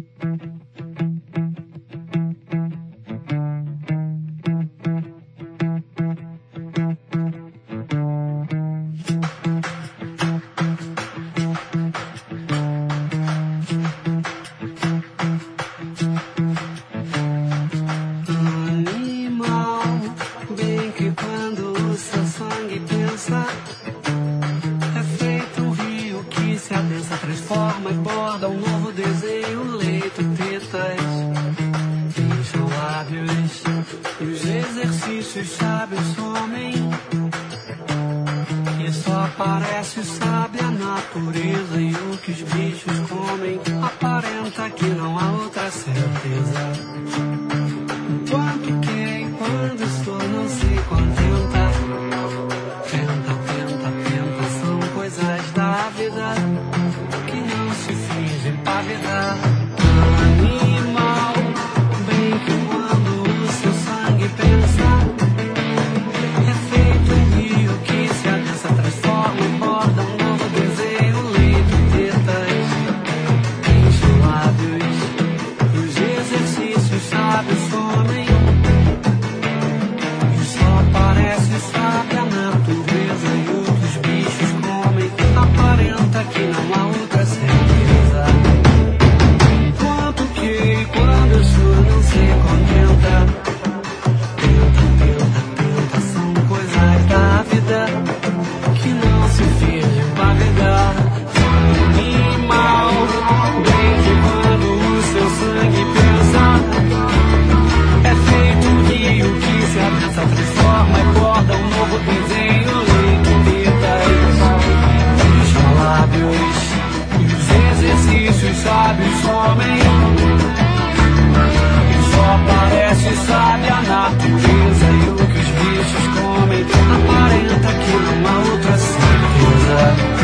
Transforma e borda um novo desenho, leito, tetas, incham lábios, e os exercícios sábios somem, e só aparece sabe a natureza, e o que os bichos comem aparenta que não há outra certeza. Enquanto quem, quando estou, não se contenta, tenta, tenta, tenta, são coisas da vida que não se fingem pavidar. Animal, bem que quando o seu sangue pensa, é feito um rio que se adensa, transforma e borda um novo desenho, leito, tetas, enche lábios, e os exercícios sábios somem, e só aparece sabe a natureza, e o que os bichos comem aparenta que não há outra certeza. Enquanto que quando o choro não se contenta, tenta, tenta, tenta, são coisas da vida que não se fingem pavidar. Animal, bem que quando o seu sangue pensa, é feito um rio que se adensa, transforma e borda um novo desenho, leito, tetas, incham lábios, e os exercícios sábios somem, e só aparece sabe a natureza, e o que os bichos comem aparenta que não há outra certeza.